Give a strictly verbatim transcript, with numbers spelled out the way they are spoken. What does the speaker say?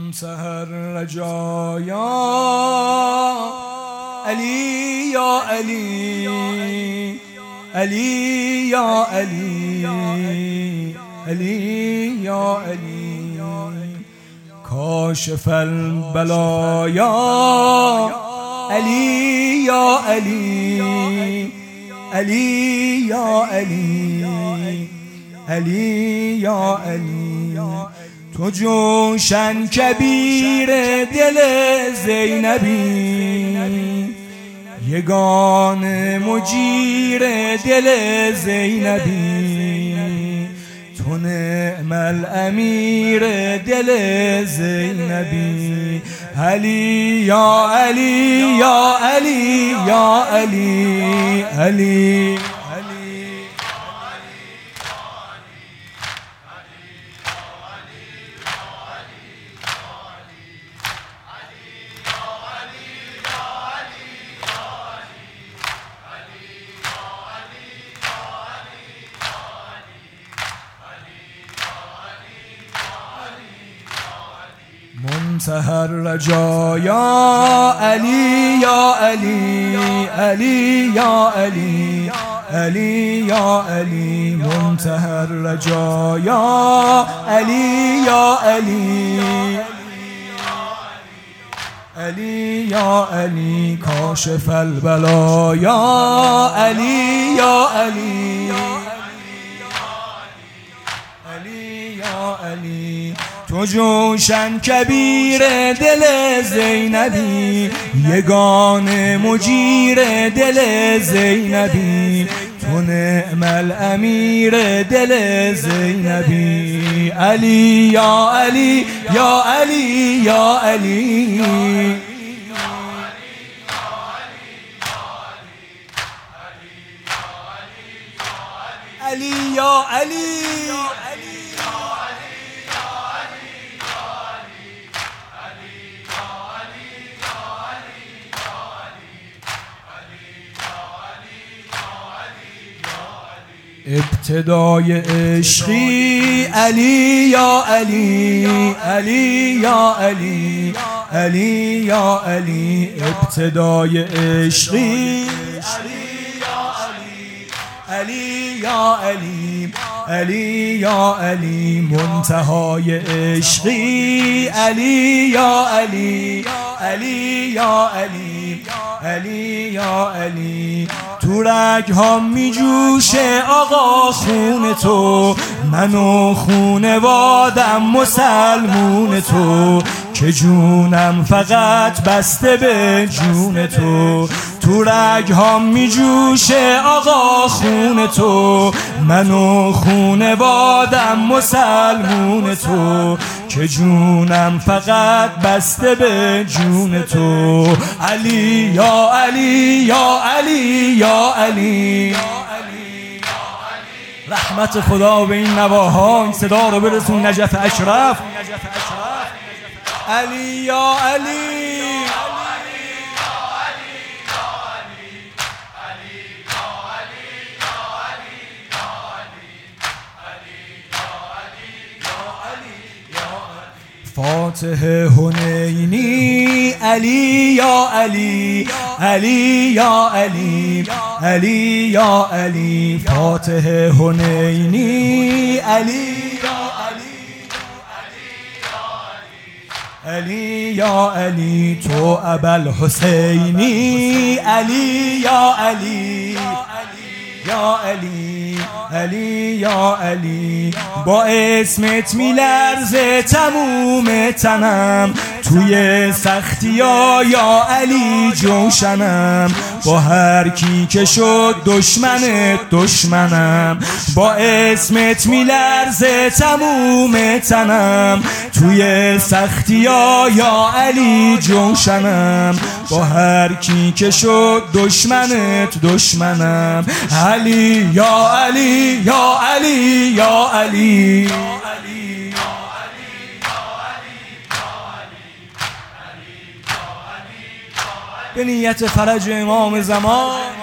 منتهى الرجايا علی یا علی علی یا علی علی یا علی کاشف البلایا علی یا علی علی یا علی علی یا علی تو جوشن کبیر دل زینبی یگان مجیر دل زینبی تو نعم الامیر دل زینبی علی یا علی یا علی یا علی علی منتهى الرجايا علی یا علی علی یا علی علی یا علی منتهى الرجايا علی یا علی علی یا علی کاشف البلایا علی یا علی علی یا علی تو جوشن کبیر دل زینبی یگان مجیر دل زینبی تو نعم الامیر دل زینبی علی یا علی یا علی یا علی علی یا علی ابتدای عشقی علی یا علی علی یا علی علی یا علی ابتدای عشقی علی یا علی علی یا علی منتهای عشقی علی یا علی علی یا علی علی یا علی تو رگ ها می جوشه آقا خون تو منو خونوادم مسلمون تو که جونم فقط بسته به جون تو تو رگ ها می جوشه آقا خون تو منو خونوادم مسلمون تو که جونم فقط بسته به جون تو علی یا علی یا علی یا علی رحمت خدا به این نواها این صدا رو برسون نجف اشرف علی یا علی فاتح حنینی علی یا علی علی یا علی علی یا علی فاتح حنینی علی علی یا علی تو ابوالحسینی علی یا علی یا علی علی یا علی با اسمت میلرزه تموم تنم توی سختی ها یا علی جوشنم با هر کی که شد دشمنت دشمنم با اسمت میلرزه تموم تنم توی سختی ها یا علی جوشنم با هر کی که شد دشمنت دشمنم علی یا علی یا علی یا علی به نیت فرج امام زمان